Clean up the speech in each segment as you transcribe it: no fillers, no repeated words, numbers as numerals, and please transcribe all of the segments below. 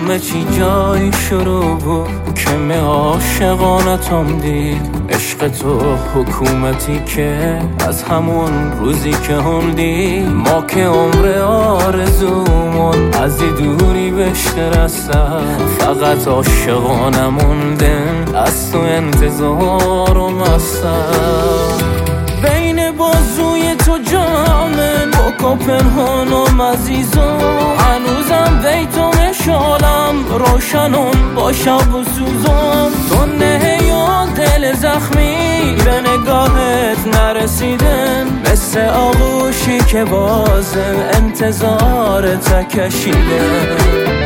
همه چی جای شروع بود که می عاشقانتم دید. عشق تو حکومتی که از همون روزی که هندی ما که عمر آرزومون از دوری بهش رسن. فقط عاشقانه موندن از تو انتظارم هستن. بین بازوی تو جامن با پنهانم عزیزم، هنوزم بیتو مشالم روشنم با شب و سوزم. تو نه یا دل زخمی به نگاهت نرسیدن، مثل آغوشی که بازم انتظارت کشیده.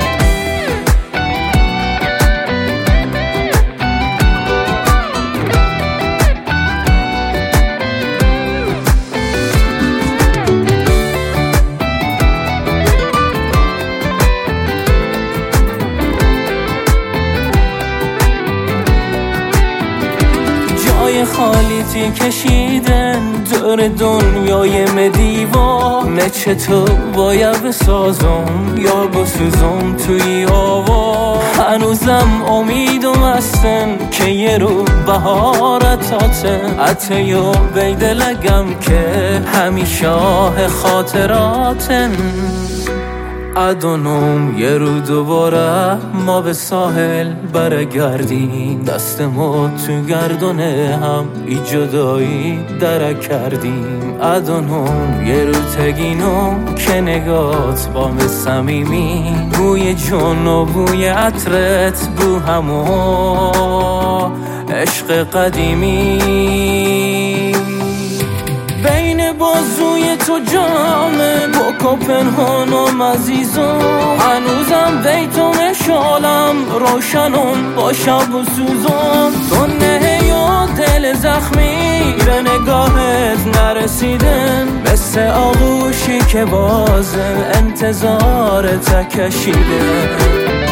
خالیتی کشیدن دور دنیای مدیوا، نچه تو باید بسازم یا بسوزم توی هوا. هنوزم امیدم هستن که یه رو بهارتاتن، حتی یا بیدلگم که همیشه خاطراتن. ادونم یه رو دوباره ما به ساحل برگردیم، دست ما تو گردونه هم ای جدایی درک کردیم. ادونم یه رو تگینم که نگات با به صمیمی، بوی جون و بوی عطرت بو همو عشق قدیمی. بین بازوی تو جامن با پنهانم عزیزم، هنوزم بیتو مشالم روشنم با شب و سوزم. تو نه یا دل زخمی به نگاهت نرسیدن، مثل آغوشی که بازم انتظارت کشیده.